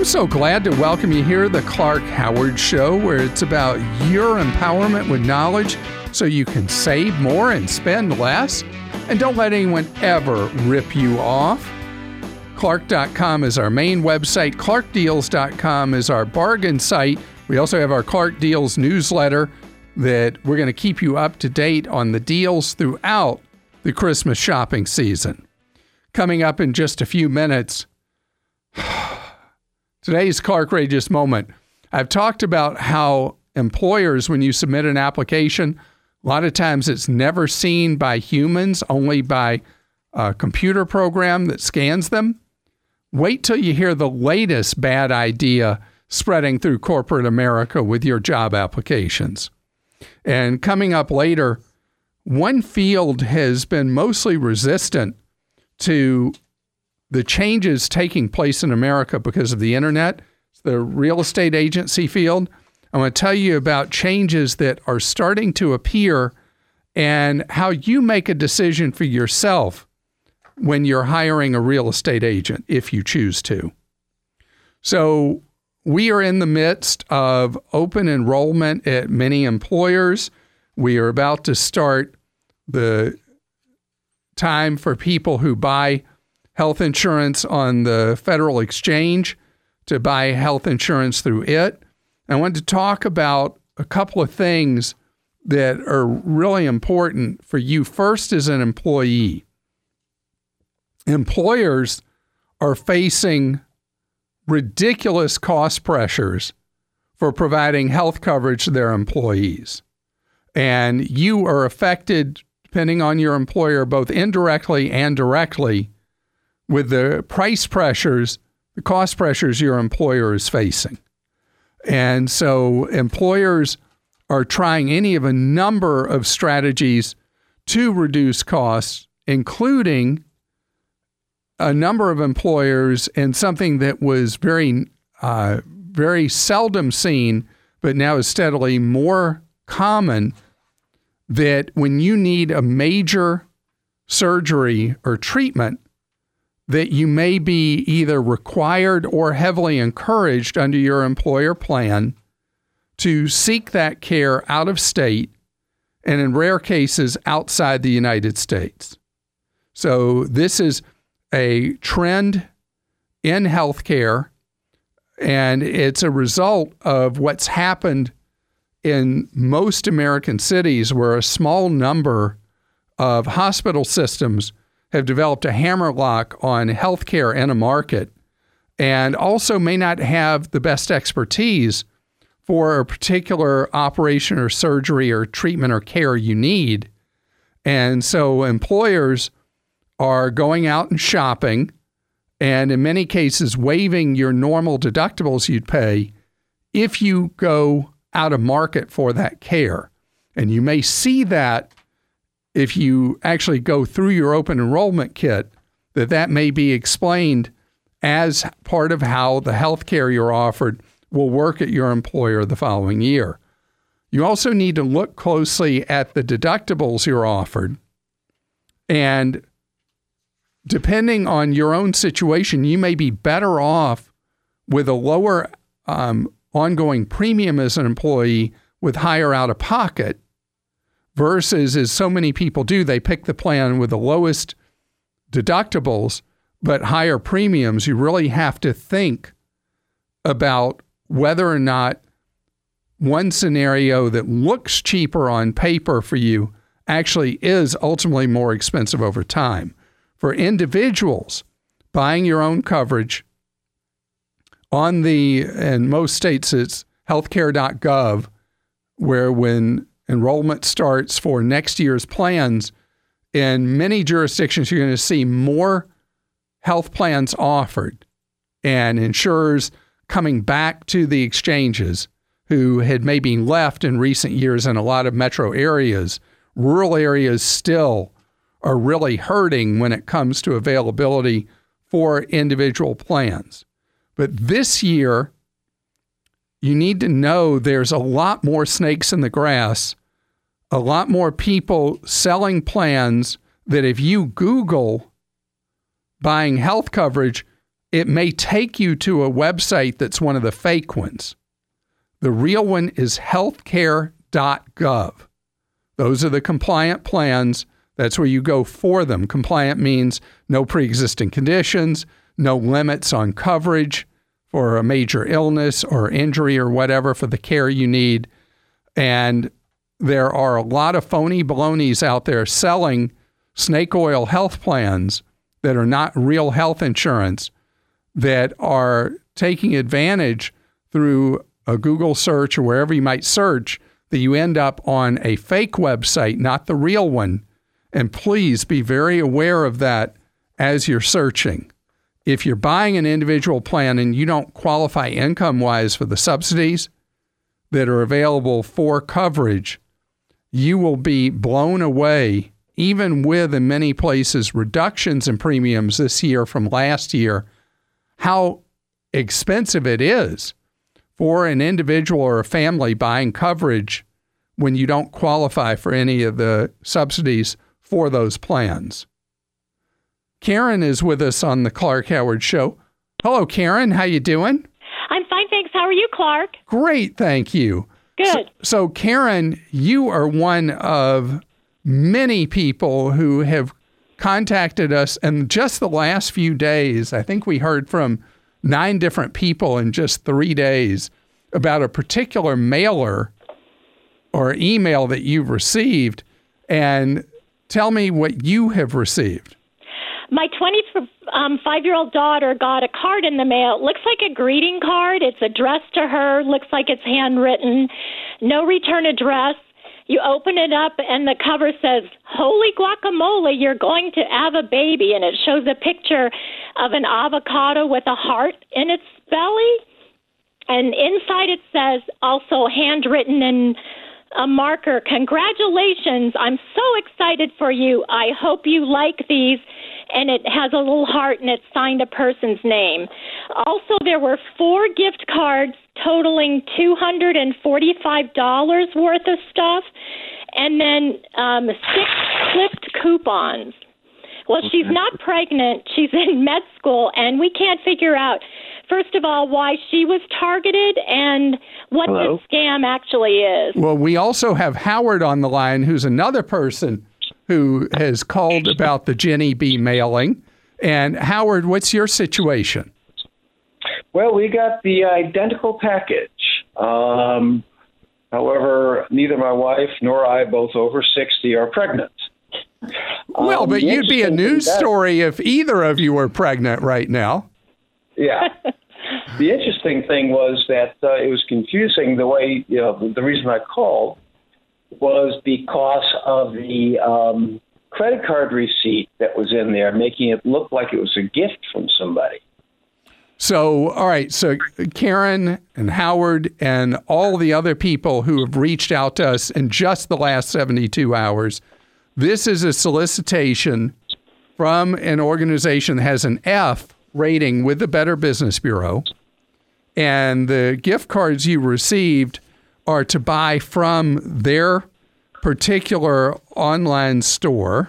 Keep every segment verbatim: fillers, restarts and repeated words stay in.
so glad to welcome you here to the Clark Howard Show, where it's about your empowerment with knowledge so you can save more and spend less. And don't let anyone ever rip you off. Clark dot com is our main website. Clark Deals dot com is our bargain site. We also have our Clark Deals newsletter that we're going to keep you up to date on the deals throughout the Christmas shopping season. Coming up in just a few minutes, today's Clarkrageous moment. I've talked about how employers, when you submit an application, a lot of times it's never seen by humans, only by a computer program that scans them. Wait till you hear the latest bad idea spreading through corporate America with your job applications. And coming up later, one field has been mostly resistant to the changes taking place in America because of the internet. It's the real estate agency field. I want to tell you about changes that are starting to appear and how you make a decision for yourself when you're hiring a real estate agent, if you choose to. So we are in the midst of open enrollment at many employers. We are about to start the time for people who buy health insurance on the federal exchange to buy health insurance through it. I want to talk about a couple of things that are really important for you first as an employee. Employers are facing ridiculous cost pressures for providing health coverage to their employees. And you are affected, depending on your employer, both indirectly and directly, with the price pressures, the cost pressures your employer is facing. And so employers are trying any of a number of strategies to reduce costs, including a number of employers, and something that was very, uh, very seldom seen, but now is steadily more common, that when you need a major surgery or treatment, that you may be either required or heavily encouraged under your employer plan to seek that care out of state, and in rare cases outside the United States. So this is a trend in healthcare, and it's a result of what's happened in most American cities, where a small number of hospital systems have developed a hammerlock on healthcare in a market, and also may not have the best expertise for a particular operation or surgery or treatment or care you need. And so employers are going out and shopping, and in many cases waiving your normal deductibles you'd pay if you go out of market for that care. And you may see that if you actually go through your open enrollment kit, that that may be explained as part of how the health care you're offered will work at your employer the following year. You also need to look closely at the deductibles you're offered, and depending on your own situation, you may be better off with a lower um, ongoing premium as an employee with higher out-of-pocket, versus, as so many people do, they pick the plan with the lowest deductibles but higher premiums. You really have to think about whether or not one scenario that looks cheaper on paper for you actually is ultimately more expensive over time. For individuals, buying your own coverage on the, in most states, it's healthcare dot gov, where when enrollment starts for next year's plans, in many jurisdictions, you're going to see more health plans offered, and insurers coming back to the exchanges who had maybe left in recent years in a lot of metro areas. Rural areas still are really hurting when it comes to availability for individual plans. But this year, you need to know there's a lot more snakes in the grass, a lot more people selling plans that if you Google buying health coverage, it may take you to a website that's one of the fake ones. The real one is healthcare dot gov. Those are the compliant plans. That's where you go for them. Compliant means no pre-existing conditions, no limits on coverage for a major illness or injury or whatever for the care you need. And there are a lot of phony balonies out there selling snake oil health plans that are not real health insurance, that are taking advantage through a Google search or wherever you might search, that you end up on a fake website, not the real one. And please be very aware of that as you're searching. If you're buying an individual plan and you don't qualify income-wise for the subsidies that are available for coverage, you will be blown away, even with, in many places, reductions in premiums this year from last year, how expensive it is for an individual or a family buying coverage when you don't qualify for any of the subsidies for those plans. Karen is with us on the Clark Howard Show. Hello, Karen. How you doing? I'm fine, thanks. How are you, Clark? Great, thank you. Good. So, so, Karen, you are one of many people who have contacted us in just the last few days. I think we heard from nine different people in just three days about a particular mailer or email that you've received. And tell me what you have received. My twenty-five-year-old daughter got a card in the mail. It looks like a greeting card. It's addressed to her. Looks like it's handwritten. No return address. You open it up, and the cover says, "Holy guacamole, you're going to have a baby." And it shows a picture of an avocado with a heart in its belly. And inside it says, also handwritten in a marker, "Congratulations, I'm so excited for you. I hope you like these." And it has a little heart, and it's signed a person's name. Also, there were four gift cards totaling two hundred forty-five dollars worth of stuff, and then um, six flipped coupons. Well, okay. She's not pregnant. She's in med school, and we can't figure out, first of all, why she was targeted and what Hello? the scam actually is. Well, we also have Howard on the line, who's another person who has called about the Jenny B mailing. And Howard, what's your situation? Well, we got the identical package. Um, however, neither my wife nor I, both over sixty, are pregnant. Well, um, but you'd be a news that, story if either of you were pregnant right now. Yeah. The interesting thing was that uh, it was confusing the way, you know, the reason I called was because of the um, credit card receipt that was in there, making it look like it was a gift from somebody. So, all right, so Karen and Howard and all the other people who have reached out to us in just the last seventy-two hours, this is a solicitation from an organization that has an F rating with the Better Business Bureau, and the gift cards you received are to buy from their particular online store.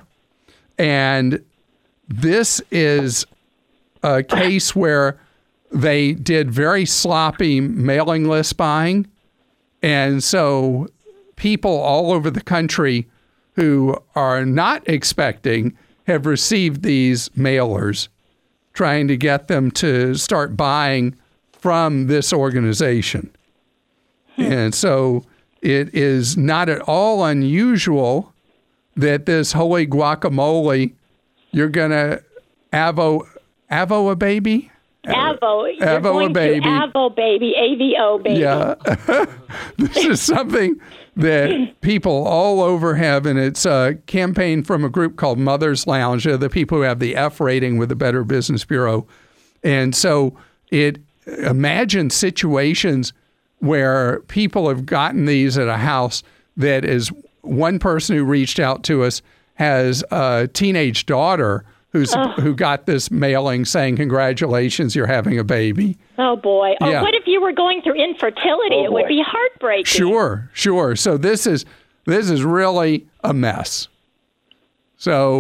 And this is a case where they did very sloppy mailing list buying. And so people all over the country who are not expecting have received these mailers, trying to get them to start buying from this organization. And so it is not at all unusual that this holy guacamole, you're going to avo, avo a baby? Avo. You're avo going a baby. To avo baby, A V O baby. Yeah. This is something that people all over have, and it's a campaign from a group called Mother's Lounge, the people who have the F rating with the Better Business Bureau. And so it imagine situations where people have gotten these at a house that is one person who reached out to us has a teenage daughter who's oh. who got this mailing saying, "Congratulations, you're having a baby." Oh, boy. Oh, yeah. What if you were going through infertility? Oh, it would be heartbreaking. Sure, sure. So this is this is really a mess. So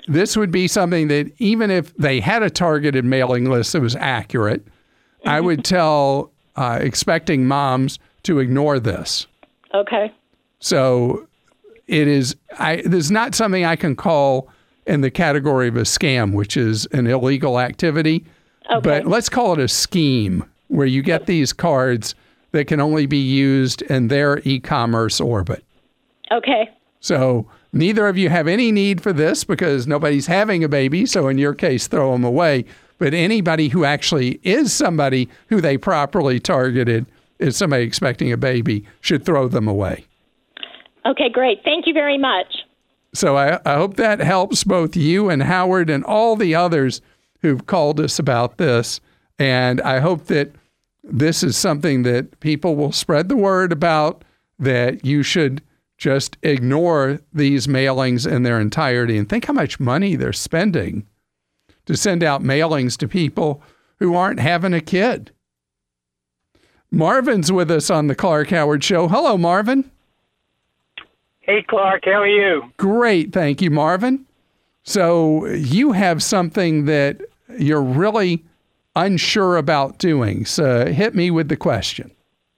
this would be something that even if they had a targeted mailing list that was accurate, mm-hmm. I would tell uh, expecting moms to ignore this. Okay. So it is, I, this is not something I can call in the category of a scam, which is an illegal activity. Okay. But let's call it a scheme where you get these cards that can only be used in their e-commerce orbit. Okay. So neither of you have any need for this because nobody's having a baby. So in your case, throw them away. But anybody who actually is somebody who they properly targeted, is somebody expecting a baby, should throw them away. Okay, great. Thank you very much. So I, I hope that helps both you and Howard and all the others who've called us about this. And I hope that this is something that people will spread the word about, that you should just ignore these mailings in their entirety and think how much money they're spending to send out mailings to people who aren't having a kid. Marvin's with us on the Clark Howard Show. Hello, Marvin. Hey, Clark. How are you? Great. Thank you, Marvin. So you have something that you're really unsure about doing. So hit me with the question.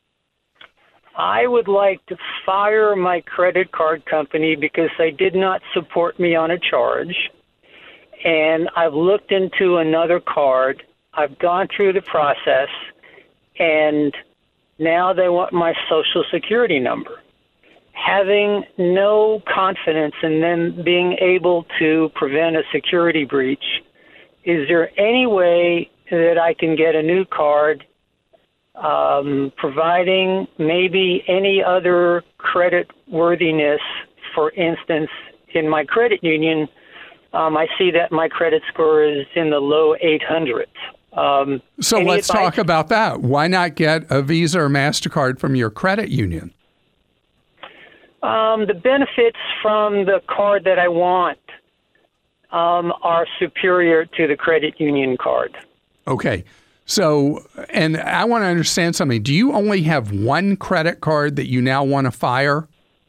I would like to fire my credit card company because they did not support me on a charge. And I've looked into another card. I've gone through the process, and now they want my Social Security number. Having no confidence in them being able to prevent a security breach, is there any way that I can get a new card, um, providing maybe any other credit worthiness? For instance, in my credit union, um, I see that my credit score is in the low eight hundreds. Um, so let's advice? talk about that. Why not get a Visa or MasterCard from your credit union? Um, the benefits from the card that I want um, are superior to the credit union card. Okay. So, and I want to understand something. Do you only have one credit card that you now want to fire?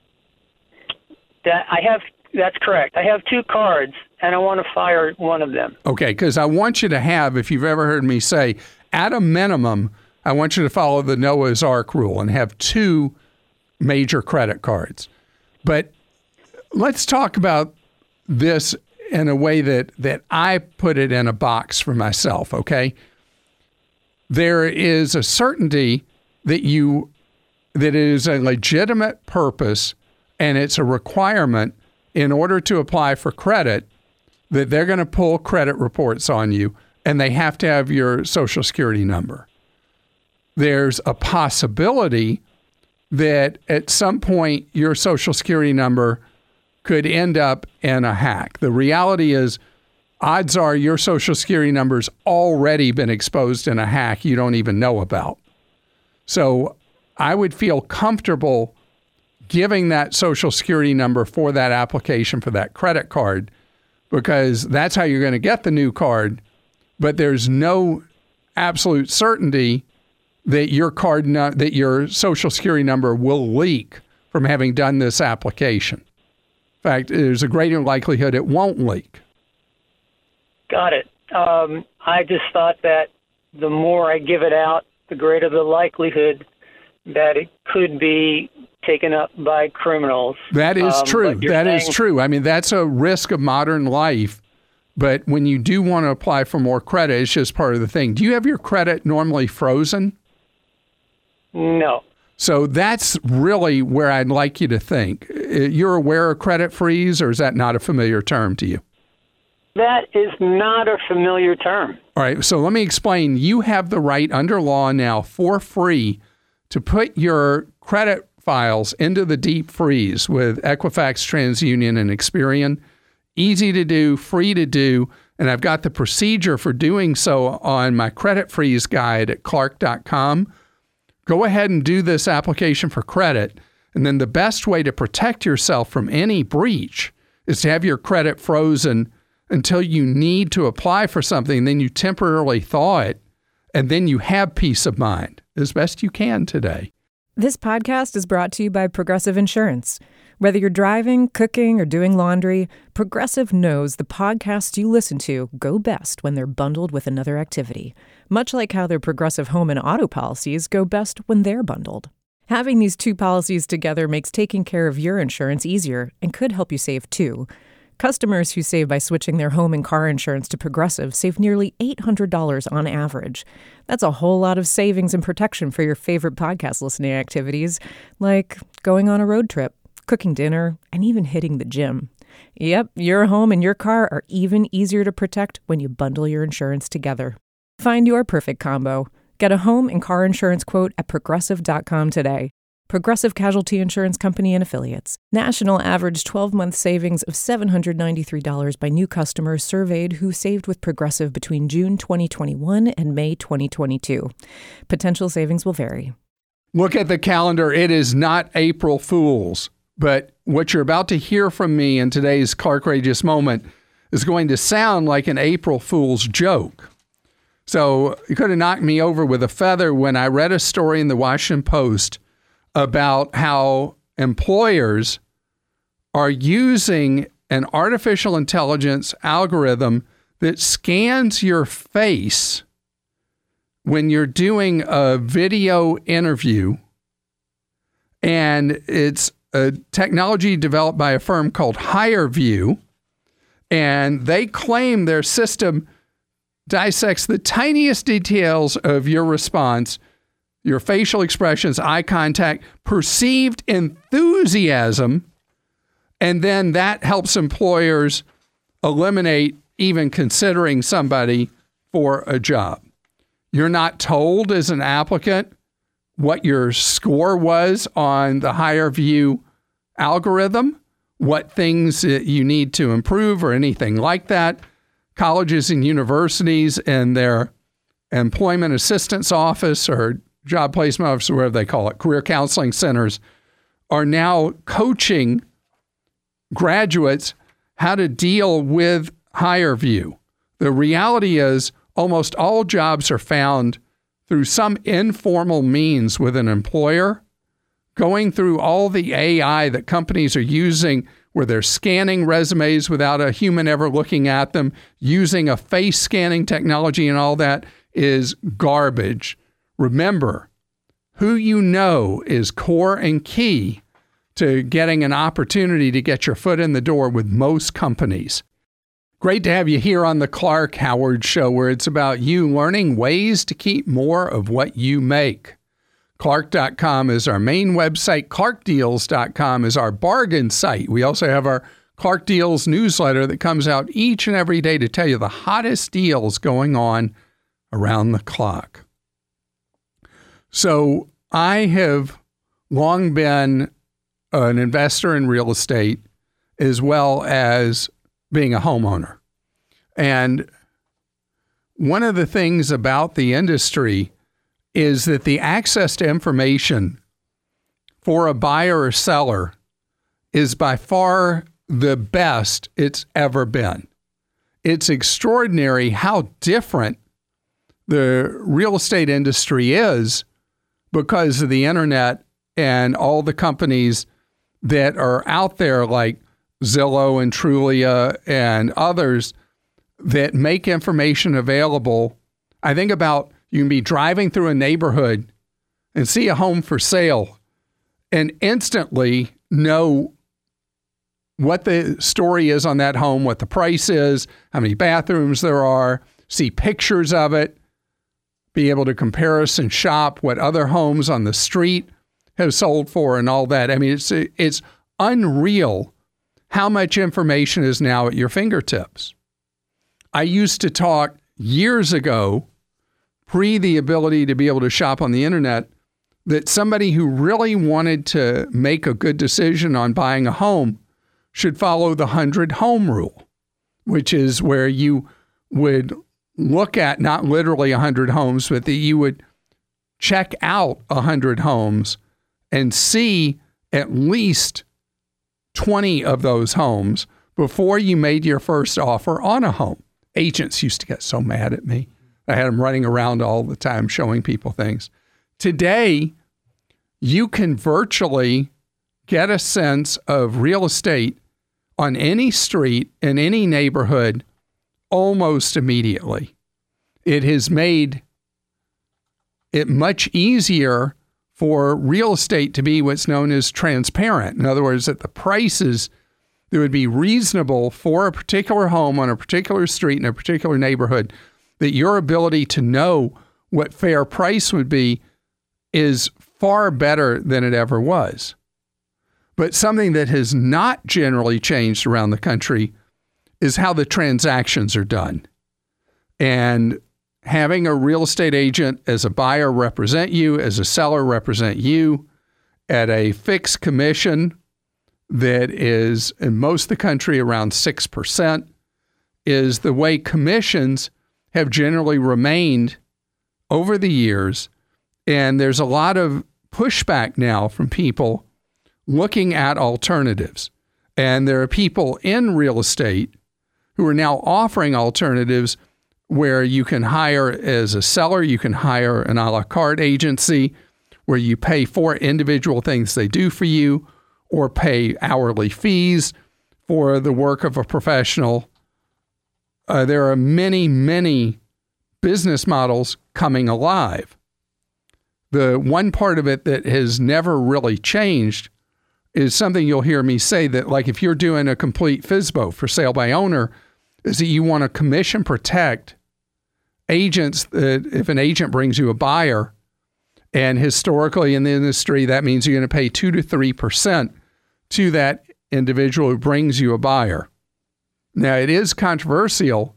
That I have. That's correct. I have two cards, and I want to fire one of them. Okay, because I want you to have, if you've ever heard me say, at a minimum, I want you to follow the Noah's Ark rule and have two major credit cards. But let's talk about this in a way that, that I put it in a box for myself, okay? There is a certainty that you that it is a legitimate purpose and it's a requirement in order to apply for credit that they're going to pull credit reports on you and they have to have your Social Security number. There's a possibility that at some point your Social Security number could end up in a hack. The reality is, odds are your Social Security number's already been exposed in a hack you don't even know about. So I would feel comfortable giving that Social Security number for that application for that credit card, because that's how you're going to get the new card. But there's no absolute certainty that your card, no, that your Social Security number will leak from having done this application. In fact, there's a greater likelihood it won't leak. Got it. Um, I just thought that the more I give it out, the greater the likelihood that it could be taken up by criminals. That is um, true. That saying- is true. I mean, that's a risk of modern life. But when you do want to apply for more credit, it's just part of the thing. Do you have your credit normally frozen? No. So that's really where I'd like you to think. You're aware of credit freeze, or is that not a familiar term to you? That is not a familiar term. All right. So let me explain. You have the right under law now for free to put your credit files into the deep freeze with Equifax, TransUnion, and Experian. Easy to do, free to do. And I've got the procedure for doing so on my credit freeze guide at clark dot com. Go ahead and do this application for credit. And then the best way to protect yourself from any breach is to have your credit frozen until you need to apply for something. Then you temporarily thaw it, and then you have peace of mind as best you can today. This podcast is brought to you by Progressive Insurance. Whether you're driving, cooking, or doing laundry, Progressive knows the podcasts you listen to go best when they're bundled with another activity, much like how their Progressive home and auto policies go best when they're bundled. Having these two policies together makes taking care of your insurance easier and could help you save too. Customers who save by switching their home and car insurance to Progressive save nearly eight hundred dollars on average. That's a whole lot of savings and protection for your favorite podcast listening activities, like going on a road trip, cooking dinner, and even hitting the gym. Yep, your home and your car are even easier to protect when you bundle your insurance together. Find your perfect combo. Get a home and car insurance quote at progressive dot com today. Progressive Casualty Insurance Company and Affiliates. National average twelve-month savings of seven hundred ninety-three dollars by new customers surveyed who saved with Progressive between June twenty twenty-one and May twenty twenty-two. Potential savings will vary. Look at the calendar. It is not April Fool's, but what you're about to hear from me in today's Clarkrageous Moment is going to sound like an April Fool's joke. So you could have knocked me over with a feather when I read a story in the Washington Post about how employers are using an artificial intelligence algorithm that scans your face when you're doing a video interview. And it's a technology developed by a firm called HireVue. And they claim their system dissects the tiniest details of your response, your facial expressions, eye contact, perceived enthusiasm, and then that helps employers eliminate even considering somebody for a job. You're not told as an applicant what your score was on the HireVue algorithm, what things you need to improve or anything like that. Colleges and universities and their employment assistance office or job placement office, or whatever they call it, career counseling centers, are now coaching graduates how to deal with HireVue. The reality is almost all jobs are found through some informal means with an employer, going through all the A I that companies are using where they're scanning resumes without a human ever looking at them, using a face scanning technology and all that is garbage. Remember, who you know is core and key to getting an opportunity to get your foot in the door with most companies. Great to have you here on the Clark Howard Show, where it's about you learning ways to keep more of what you make. Clark dot com is our main website. Clark Deals dot com is our bargain site. We also have our Clark Deals newsletter that comes out each and every day to tell you the hottest deals going on around the clock. So I have long been an investor in real estate as well as being a homeowner. And one of the things about the industry is that the access to information for a buyer or seller is by far the best it's ever been. It's extraordinary how different the real estate industry is because of the internet and all the companies that are out there like Zillow and Trulia and others that make information available. I think about you can be driving through a neighborhood and see a home for sale and instantly know what the story is on that home, what the price is, how many bathrooms there are, see pictures of it, be able to comparison shop what other homes on the street have sold for and all that. I mean, it's it's unreal how much information is now at your fingertips. I used to talk years ago, pre the ability to be able to shop on the internet, that somebody who really wanted to make a good decision on buying a home should follow the hundred home rule, which is where you would look at not literally one hundred homes, but that you would check out one hundred homes and see at least twenty of those homes before you made your first offer on a home. Agents used to get so mad at me. I had them running around all the time showing people things. Today, you can virtually get a sense of real estate on any street in any neighborhood almost immediately. It has made it much easier for real estate to be what's known as transparent. In other words, that the prices that would be reasonable for a particular home on a particular street in a particular neighborhood, that your ability to know what fair price would be is far better than it ever was. But something that has not generally changed around the country is how the transactions are done. And having a real estate agent as a buyer represent you, as a seller represent you at a fixed commission that is in most of the country around six percent is the way commissions have generally remained over the years. And there's a lot of pushback now from people looking at alternatives. And there are people in real estate who are now offering alternatives where you can hire as a seller, you can hire an a la carte agency where you pay for individual things they do for you or pay hourly fees for the work of a professional. Uh, there are many, many business models coming alive. The one part of it that has never really changed is something you'll hear me say, that like if you're doing a complete F S B O, for sale by owner, is that you want to commission protect agents. That if an agent brings you a buyer, and historically in the industry, that means you're going to pay two to three percent to that individual who brings you a buyer. Now, it is controversial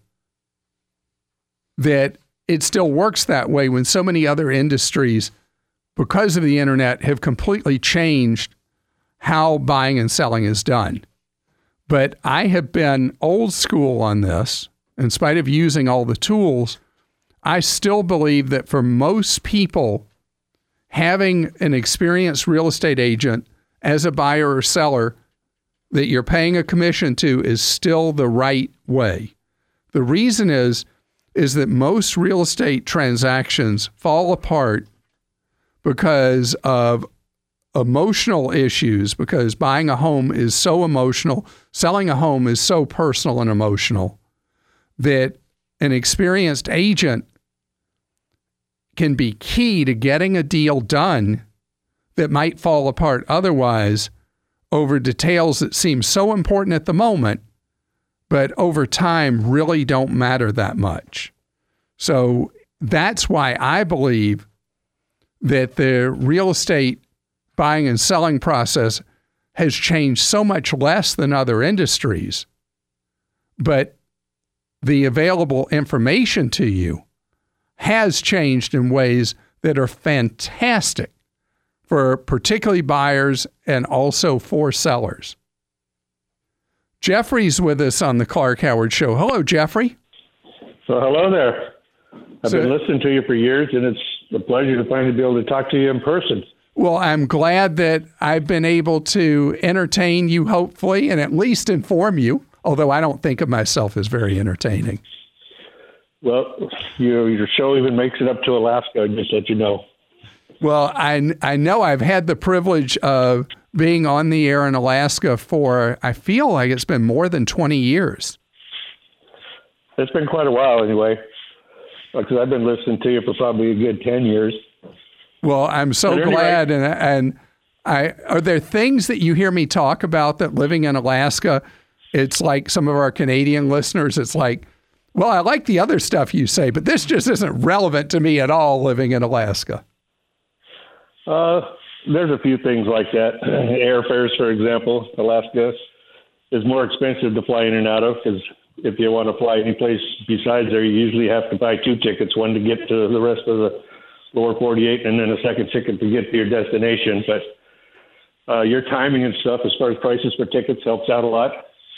that it still works that way when so many other industries, because of the internet, have completely changed how buying and selling is done. But I have been old school on this. In spite of using all the tools, I still believe that for most people, having an experienced real estate agent as a buyer or seller that you're paying a commission to is still the right way. The reason is, is that most real estate transactions fall apart because of emotional issues, because buying a home is so emotional, selling a home is so personal and emotional, that an experienced agent can be key to getting a deal done that might fall apart otherwise over details that seem so important at the moment, but over time really don't matter that much. So that's why I believe that the real estate buying and selling process has changed so much less than other industries, but the available information to you has changed in ways that are fantastic for particularly buyers and also for sellers. Jeffrey's with us on the Clark Howard Show. Hello, Jeffrey. So hello there. I've so, been listening to you for years, and it's a pleasure to finally be able to talk to you in person. Well, I'm glad that I've been able to entertain you, hopefully, and at least inform you, although I don't think of myself as very entertaining. Well, you, your show even makes it up to Alaska, just to let you know. Well, I, I know I've had the privilege of being on the air in Alaska for, I feel like it's been more than twenty years. It's been quite a while anyway, because I've been listening to you for probably a good ten years. Well, I'm so anyway, glad. And, and I are there things that you hear me talk about that living in Alaska, it's like some of our Canadian listeners, it's like, well, I like the other stuff you say, but this just isn't relevant to me at all living in Alaska. Uh, there's a few things like that. Airfares, for example, Alaska is more expensive to fly in and out of because if you want to fly any place besides there, you usually have to buy two tickets, one to get to the rest of the lower forty-eight and then a second ticket to get to your destination. But uh, your timing and stuff as far as prices for tickets helps out a lot.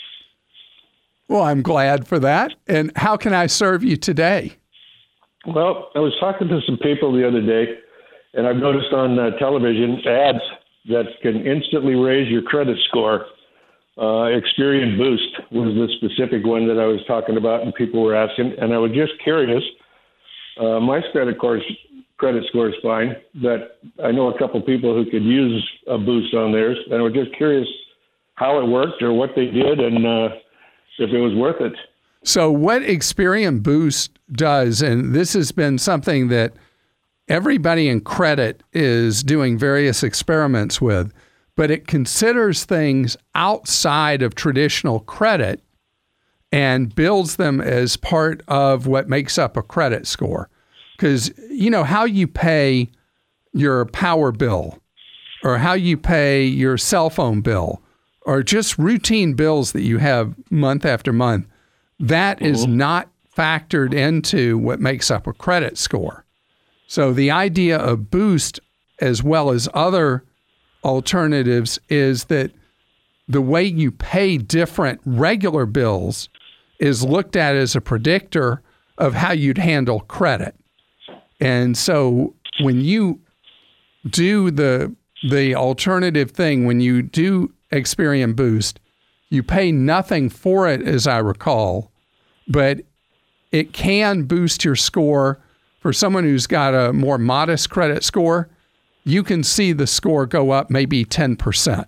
Well, I'm glad for that. And how can I serve you today? Well, I was talking to some people the other day, and I've noticed on uh, television ads that can instantly raise your credit score. Uh, Experian Boost was the specific one that I was talking about, and people were asking. And I was just curious. Uh, my credit credit score is fine. But I know a couple people who could use a boost on theirs, and we're just curious how it worked or what they did and uh, if it was worth it. So what Experian Boost does, and this has been something that everybody in credit is doing various experiments with, but it considers things outside of traditional credit and builds them as part of what makes up a credit score. Because, you know, how you pay your power bill or how you pay your cell phone bill or just routine bills that you have month after month, that mm-hmm. is not factored into what makes up a credit score. So the idea of Boost, as well as other alternatives, is that the way you pay different regular bills is looked at as a predictor of how you'd handle credit. And so when you do the the alternative thing, when you do Experian Boost, you pay nothing for it, as I recall, but it can boost your score. For someone who's got a more modest credit score, you can see the score go up maybe ten percent.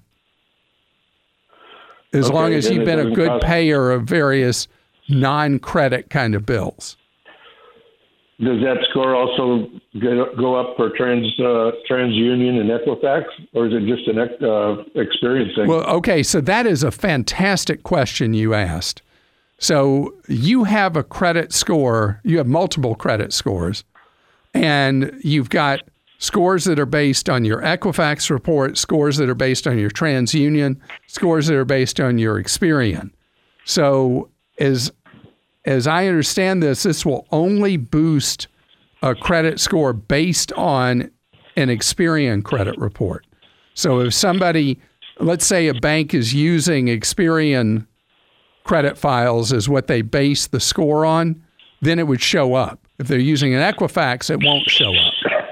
As okay, long as you've been a good cost- payer of various non-credit kind of bills. Does that score also go up for Trans uh, TransUnion and Equifax, or is it just an uh, experience thing? Well, okay, so that is a fantastic question you asked. So you have a credit score, you have multiple credit scores, and you've got scores that are based on your Equifax report, scores that are based on your TransUnion, scores that are based on your Experian. So as as I understand this, this will only boost a credit score based on an Experian credit report. So if somebody, let's say a bank is using Experian credit files as what they base the score on, then it would show up. If they're using an Equifax, it won't show up.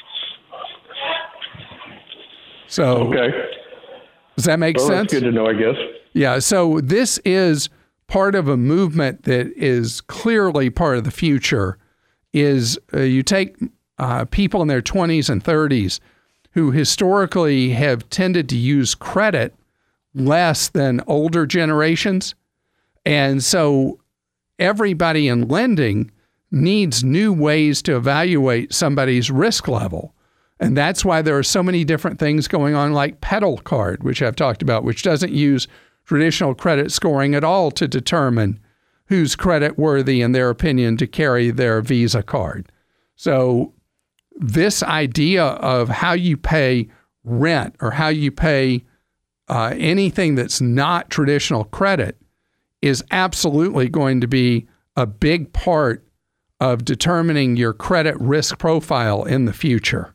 So, okay. Does that make well, sense? That's good to know, I guess. Yeah. So this is part of a movement that is clearly part of the future. Is uh, you take uh, people in their twenties and thirties who historically have tended to use credit less than older generations. And so everybody in lending needs new ways to evaluate somebody's risk level. And that's why there are so many different things going on, like Pedal Card, which I've talked about, which doesn't use traditional credit scoring at all to determine who's credit worthy, in their opinion, to carry their Visa card. So this idea of how you pay rent or how you pay uh, anything that's not traditional credit is absolutely going to be a big part of determining your credit risk profile in the future.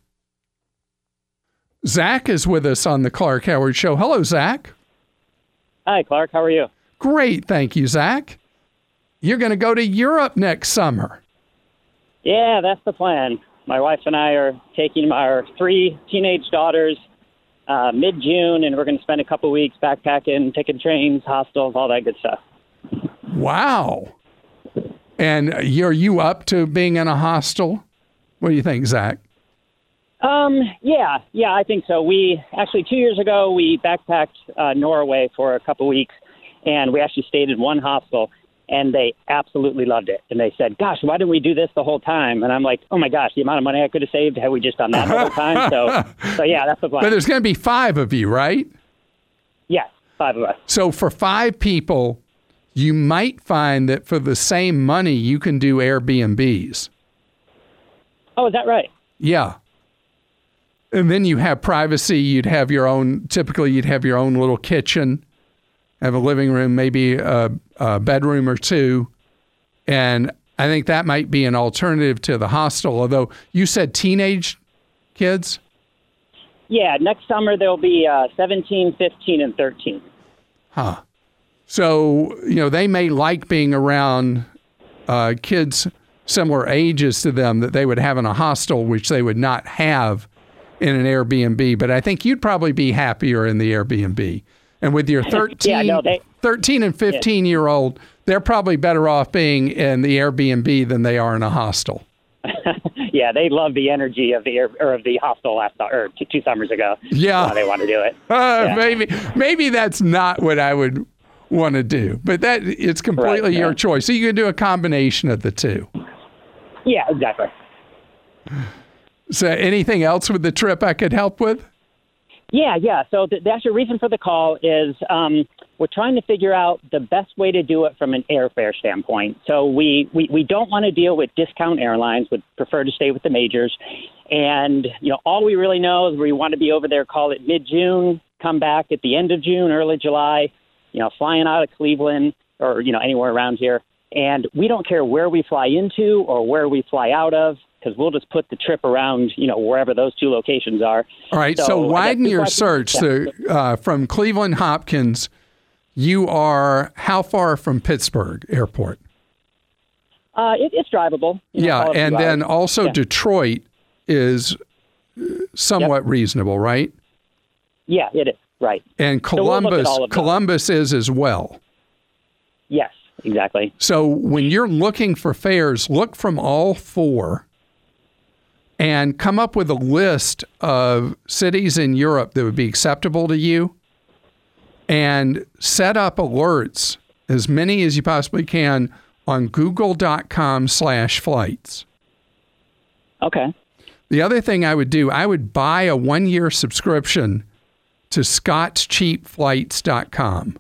Zach is with us on the Clark Howard Show. Hello, Zach. Hi, Clark. How are you? Great. Thank you, Zach. You're going to go to Europe next summer. Yeah, that's the plan. My wife and I are taking our three teenage daughters uh, mid-June, and we're going to spend a couple weeks backpacking, taking trains, hostels, all that good stuff. Wow. And are you up to being in a hostel? What do you think, Zach? Um, yeah, yeah, I think so. We actually, two years ago, we backpacked uh, Norway for a couple weeks, and we actually stayed in one hostel, and they absolutely loved it. And they said, gosh, why didn't we do this the whole time? And I'm like, oh my gosh, the amount of money I could have saved had we just done that the whole time. So, so yeah, that's the plan. But there's going to be five of you, right? Yes, five of us. So for five people, you might find that for the same money, you can do Airbnbs. Oh, is that right? Yeah. And then you have privacy. You'd have your own, typically you'd have your own little kitchen, have a living room, maybe a, a bedroom or two. And I think that might be an alternative to the hostel. Although you said teenage kids? Yeah, next summer there'll be uh, seventeen, fifteen, and thirteen. Huh. So, you know, they may like being around uh, kids similar ages to them that they would have in a hostel, which they would not have in an Airbnb. But I think you'd probably be happier in the Airbnb. And with your thirteen, yeah, no, they, thirteen and fifteen-year-old, they're probably better off being in the Airbnb than they are in a hostel. yeah, they love the energy of the air, or of the hostel last or two, two summers ago. Yeah, so they want to do it. Uh, yeah. Maybe maybe that's not what I would want to do, but that it's completely right, your yeah. choice. So you can do a combination of the two. Yeah, exactly. So anything else with the trip I could help with? Yeah, yeah. So the, the actual reason for the call is um, we're trying to figure out the best way to do it from an airfare standpoint. So we, we, we don't want to deal with discount airlines. Would prefer to stay with the majors. And, you know, all we really know is we want to be over there, call it mid-June, come back at the end of June, early July, you know, flying out of Cleveland or, you know, anywhere around here. And we don't care where we fly into or where we fly out of, because we'll just put the trip around, you know, wherever those two locations are. All right, so, so widen your search. So uh, from Cleveland Hopkins, you are how far from Pittsburgh Airport? Uh, it, it's drivable. You know, yeah, and then hours. also yeah. Detroit is somewhat yep. reasonable, right? Yeah, it is, right. And Columbus, so we'll Columbus is as well. Yes, exactly. So when you're looking for fares, look from all four and come up with a list of cities in Europe that would be acceptable to you and set up alerts, as many as you possibly can, on google.com slash flights. Okay. The other thing I would do, I would buy a one-year subscription to scots cheap flights dot com.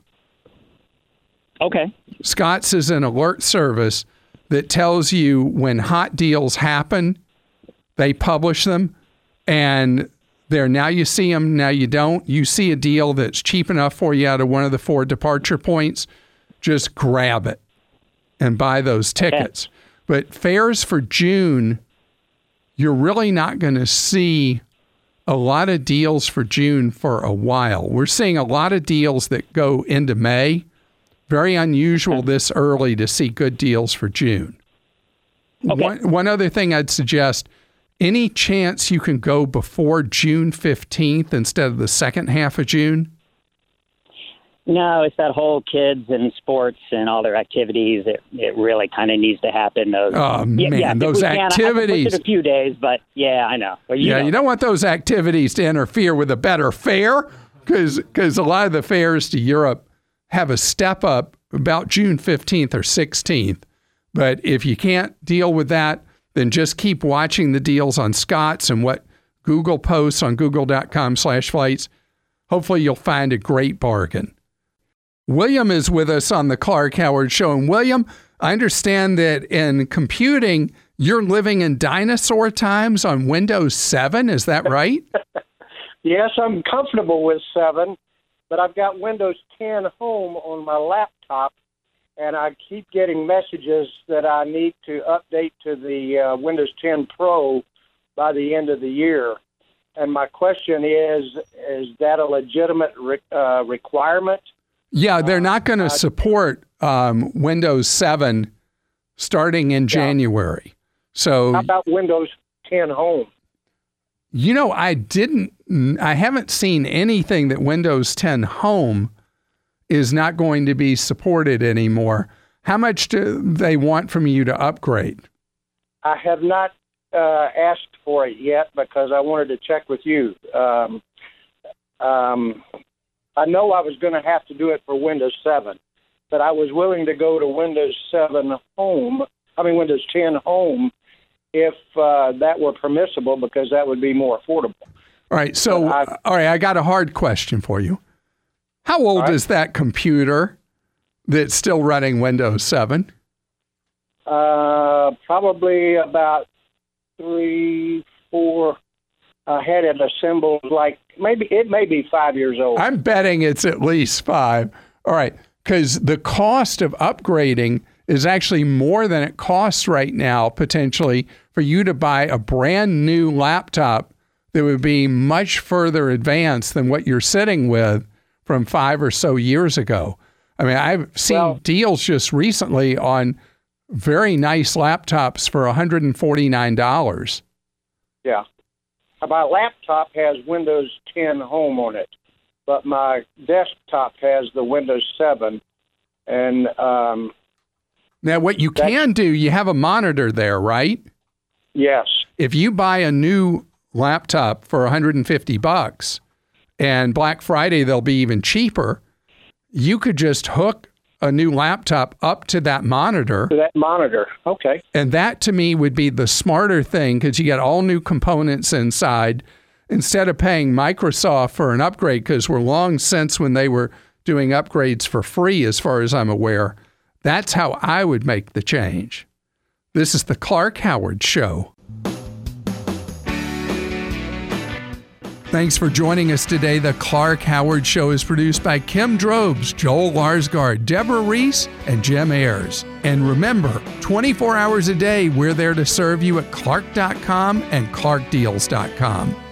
Okay. Scots is an alert service that tells you when hot deals happen. They publish them, and there now you see them, now you don't. You see a deal that's cheap enough for you out of one of the four departure points, just grab it and buy those tickets. Okay. But fares for June, you're really not going to see a lot of deals for June for a while. We're seeing a lot of deals that go into May. Very unusual this early to see good deals for June. Okay. One, one other thing I'd suggest, any chance you can go before June fifteenth instead of the second half of June? No, it's that whole kids and sports and all their activities. It it really kind of needs to happen. Those, oh, yeah, man, yeah, those activities. Can, I, I a few days, but yeah, I know. Well, you yeah, know. You don't want those activities to interfere with a better fare because because a lot of the fares to Europe have a step up about June fifteenth or sixteenth. But if you can't deal with that, then just keep watching the deals on Scots and what Google posts on google.com slash flights. Hopefully you'll find a great bargain. William is with us on the Clark Howard Show. And William, I understand that in computing, you're living in dinosaur times on Windows seven. Is that right? Yes, I'm comfortable with seven, but I've got Windows ten Home on my laptop, and I keep getting messages that I need to update to the uh, Windows ten Pro by the end of the year. And my question is, is that a legitimate re- uh, requirement? Yeah, they're not going to uh, support um, Windows seven starting in yeah. January. So how about Windows ten Home? You know, I didn't, I haven't seen anything that Windows ten Home is not going to be supported anymore. How much do they want from you to upgrade? I have not uh, asked for it yet because I wanted to check with you. Um, um, I know I was going to have to do it for Windows seven, but I was willing to go to Windows seven Home, I mean Windows ten Home, if uh, that were permissible, because that would be more affordable. All right, so, I, all right, I got a hard question for you. How old right. is that computer that's still running Windows seven? Uh, probably about three, four. I had it assembled like maybe it may be five years old. I'm betting it's at least five. All right, because the cost of upgrading is actually more than it costs right now, potentially, for you to buy a brand new laptop that would be much further advanced than what you're sitting with from five or so years ago. I mean, I've seen well, deals just recently on very nice laptops for one hundred forty-nine dollars. Yeah. My laptop has Windows ten Home on it, but my desktop has the Windows seven. And um, now what you can do, you have a monitor there, right? Yes. If you buy a new laptop for one hundred fifty bucks and Black Friday they'll be even cheaper, you could just hook a new laptop up to that monitor. To that monitor, okay. And that to me would be the smarter thing because you get all new components inside instead of paying Microsoft for an upgrade, because we're long since when they were doing upgrades for free as far as I'm aware. That's how I would make the change. This is the Clark Howard Show. Thanks for joining us today. The Clark Howard Show is produced by Kim Drobes, Joel Larsgaard, Deborah Reese, and Jim Ayers. And remember, twenty-four hours a day, we're there to serve you at clark dot com and clark deals dot com.